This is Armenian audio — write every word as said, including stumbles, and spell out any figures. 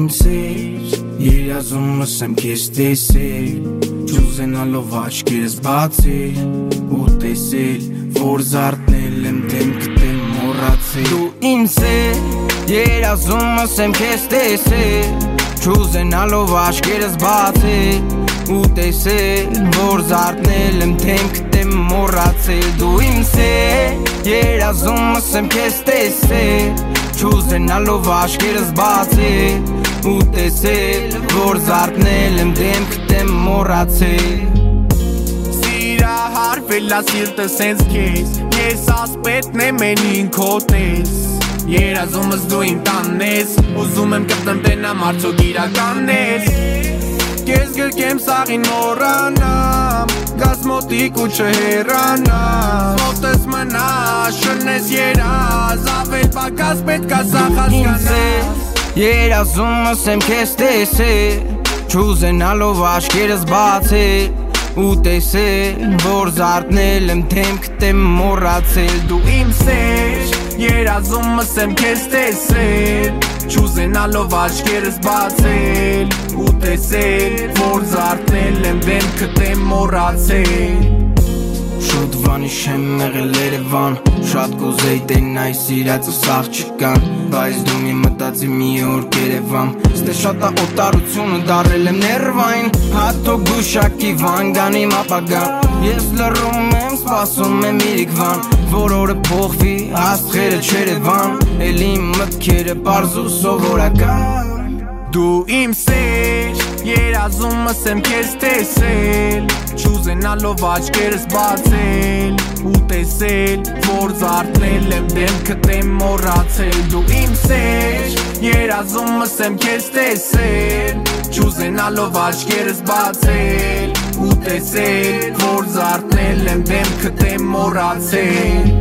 sեր, երազումս եմ քեզ տեսել, չուզենալով աչքերս բացել ու տեսել, որ զարթնել եմ դեմքդ եմ մոռացել։ Դու իմ սեր, երազումս եմ քեզ տեսել, չուզենալով աչքերս բացել ու տեսել, որ զարթնել եմ դեմքդ եմ մոռացել։ Դու իմ սեր, երազումս եմ քեզ տեսել, չուզենալով աչքերս բացել ու տեսել, որ զարթնել եմ դեմքդ եմ մոռացել։ Սիրահարվել ա սիրտը սենց քեզ, ես ասպետն եմ էնին քո տես, երազումս դու իմ տանն ես, ուզում եմ կպտեմ տենամ արդյոք իրականն ես, քեզ գրկեմ սաղին մոռանամ, գազ մոտիկ ու չհեռանամ, մոտս մնա շնես երազ, ավել պակաս պետք ա սաղ հասկանաս։ Երազումս եմ քեզ տեսել, չուզենալով աչքերս բացել ու տեսել, որ զարթնել եմ դեմքդ եմ մոռացել։ Դու իմ սեր, երազումս եմ քեզ տեսել, չուզենալով աչքերս բացել ու տեսել, որ զարթնել եմ դեմքդ եմ մոռացել։ Շուտ վանիշ եմ եղել Երևան, շատ կուզեի տենայի սիրածը սաղ չկան, բայց դու մի մտածի մի օր կերևամ, ստե շատ ա օտարությունը դարել եմ ներվային, հատոք գուշակի վանգան իմ ապագան, ես լռում եմ սպասում եմ իրիկվան, որ օրը փոխվի աստղերը չերևան, էլ իմ մտքերը պարզ ու սովորական։ Դու իմ սեր, երազումս եմ քեզ տեսել, չուզենալով աչքերս բացել ու տեսել, որ զարթնել եմ դեմքդ եմ մոռացել։ Դու իմ սեր, երազումս եմ քեզ տեսել, չուզենալով աչքերս բացել ու տեսել, որ զարթնել եմ դեմքդ եմ մոռացել։